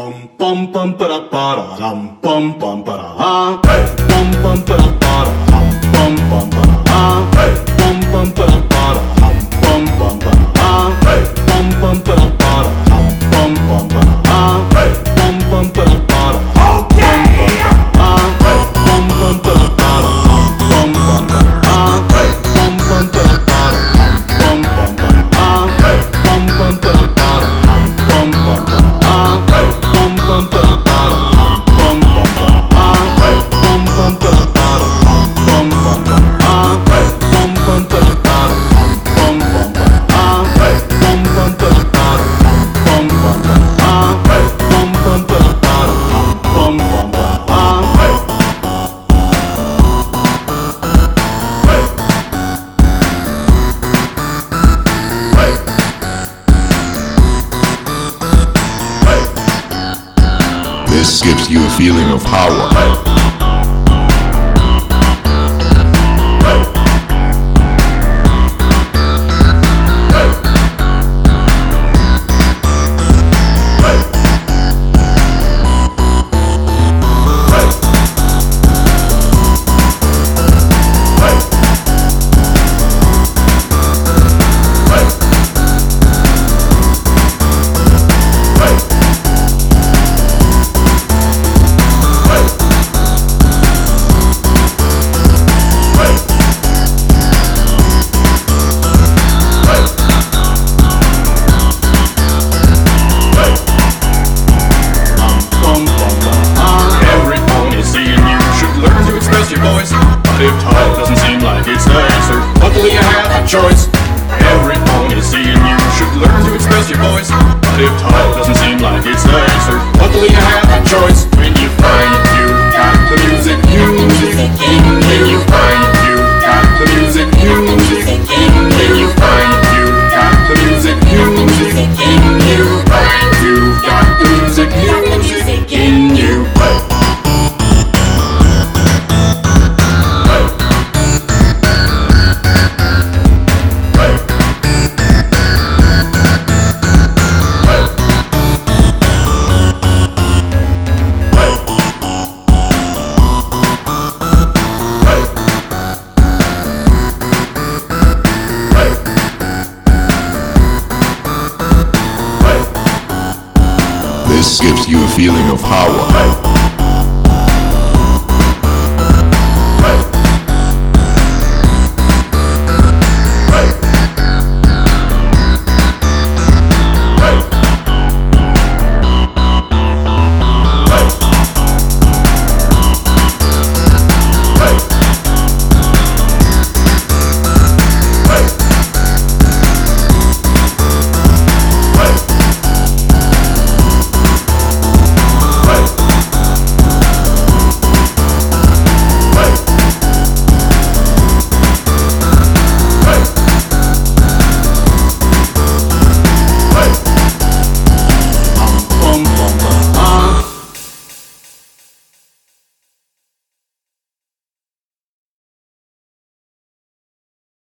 Bum bum ba da ba da dum bum bum ba da ha. Bum bum ba da ba da dum bum bum ba da ha. Bum bum ba da ba da dum bum bum ba da ha. Bum bum ba da ba da dum bum bum ba da ha. Bum bum ba da ba da bum bum ba da ha. Bum bum ba da ba da dum bum bum ba da ha. Bum bum ba da ba da dum bum bum ba da ha. Bum bum ba da ba da dum bum bum ba da ha. Bum bum ba da ba da bum bum ba da ha. Bum bum ba da ba da bum bum ba da ha. Bum bum ba da ba da bum bum ba da ha. Bum bum ba da ba da bum bum ba da ha. Bum bum ba da ba da bum bum ba da ha. This gives you a feeling of power. If talk doesn't seem like it's the answer, luckily you have a choice. Every pony seeing you should learn to express your voice. But if talk doesn't seem like it's the answer, luckily you have a choice. When you find you got the music in you, when you find you got the music in you, when you find you got the music in you, find you got the music in you. This gives you a feeling of power.